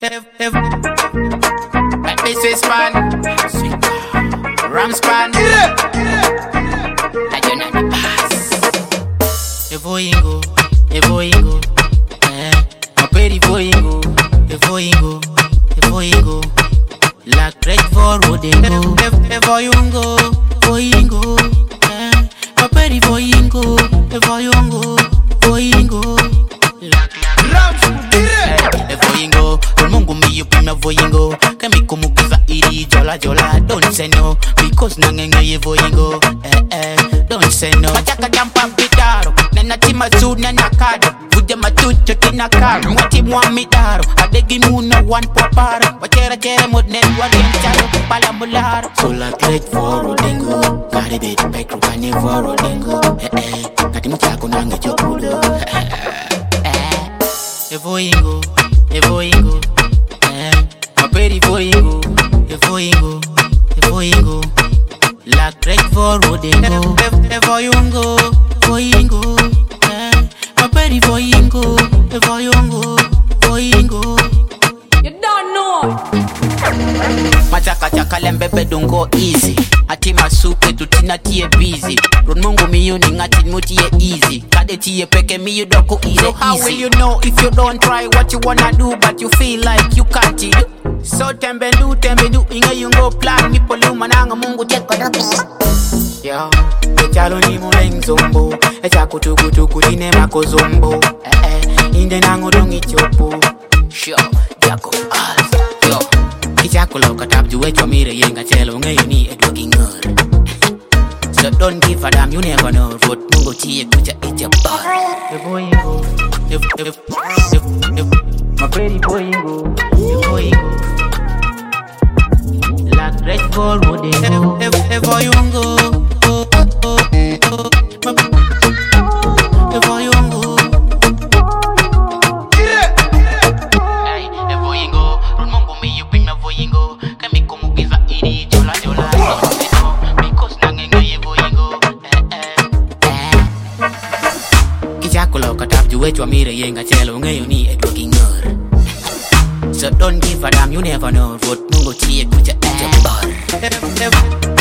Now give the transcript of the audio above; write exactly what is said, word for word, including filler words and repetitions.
If, if, like this is span, Ram span, I do not the pass. If we go, if we go, eh, my pretty boy go, if we go, if we go, like red for road go, if if I go, if we go, eh, my pretty boy go, if I go, if we go, like Ram. Voyingo, Mungu mi upima voyingo. Kemi kumukiza iri jola jola. Don't say no, because nangenge ye voyingo. Eh eh, don't say no. Machaka jampa pitaro, nena tima su nena kado. Vuja matucho tina karo, mwati muamidaro. Adegi muna one poparo. Wachera chere modnen wadien charo, pala mularo. So like red for rodingo, kari bit pekro kanye for rodingo. Eh eh, kati mchako nange chokulo. Eh, voyingo. If we go, eh, my pretty boy go. If we go, if we go, like red for road go. If if I go, if we go, eh, my pretty boy go. If I go, if we go, you don't know. Machaka chaka lembebe don't go easy. Ati masupe tutina tie busy. Run mungu miyo ni ngati mutie easy. Kade tie peke miyo doko easy. So how will you know if you don't try what you wanna do but you feel like you can't do? So tembe do tembe do inga yungo plan mi polu mananga mungu teko dopi. Yo, echalo ni muleng zombo. Echa kutu kutu kutine mako zombo. Eh eh, inde nango dongi chopo. Sure, jako as. Yo. Kichakolo katap juwe chomire yenga chelo ngayo ni edwagi ngur. So don't give a damn, you never know what mungo tiye kucha echa bar. If boy go, if if if if my pretty boy go, if boy go, like red for road go. If if if boy go, oh oh oh, if boy go. Wechwa mire yenga chelo ngayo ni edwagi ngur. So don't give a damn, you never know what mungo tiye kucha echa bar.